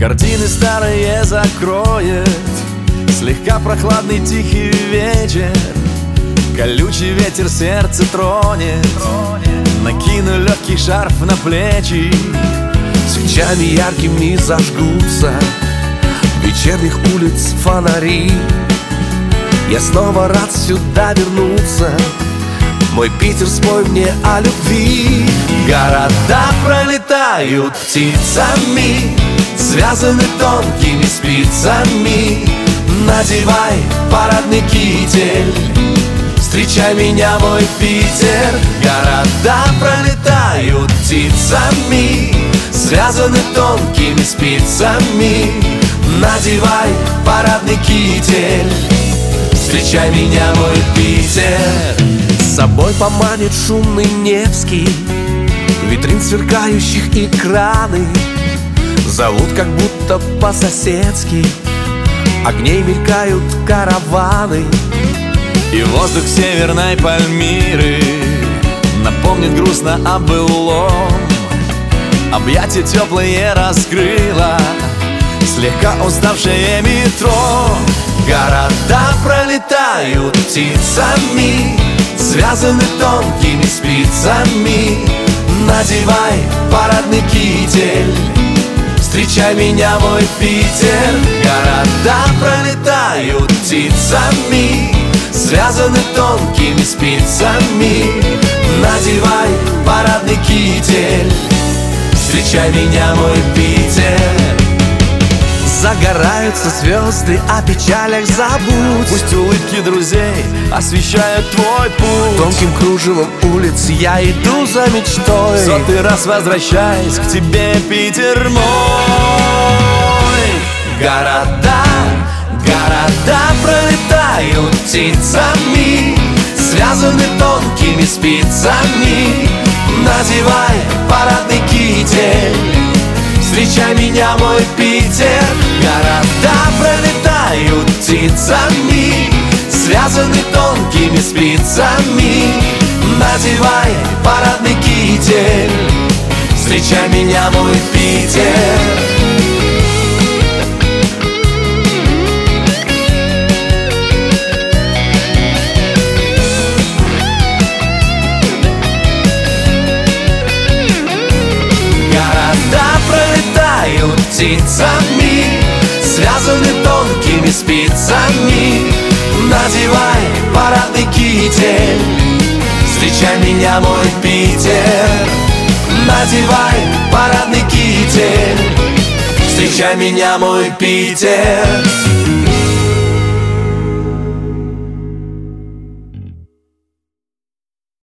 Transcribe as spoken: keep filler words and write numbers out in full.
Картины старые закроет слегка прохладный тихий вечер. Колючий ветер сердце тронет, накину легкий шарф на плечи. Свечами яркими зажгутся вечерних улиц фонари. Я снова рад сюда вернуться. Мой Питер, спой мне о любви. Города пролетают птицами, связаны тонкими спицами. Надевай парадный китель, встречай меня, мой Питер. Города пролетают птицами, связаны тонкими спицами. Надевай парадный китель, встречай меня, мой Питер. С собой поманит шумный Невский, витрин сверкающих экраны. Зовут как будто по-соседски, огней мелькают караваны. И воздух северной Пальмиры напомнит грустно о былом. Объятия теплые раскрыла слегка уставшее метро. Города пролетают птицами, связаны тонкими спицами. Надевай парадный китель, встречай меня, мой Питер. Города пролетают птицами, связаны тонкими спицами. Надевай парадный китель, встречай меня, мой Питер. Загораются звезды, о печалях забудь. Пусть улыбки друзей освещают твой путь. Тонким кружевом улиц я иду за мечтой. В сотый раз возвращаясь к тебе, Питер мой. Города, города пролетают птицами, связаны тонкими спицами. Надевай парадный китель, встречай меня, мой Питер. Города пролетают птицами, связаны тонкими спицами. Надевай парадный китель, встречай меня, мой Питер. Птицами, связаны тонкими спицами. Надевай парадный китель, встречай меня, мой Питер. Надевай парадный китель, встречай меня, мой Питер.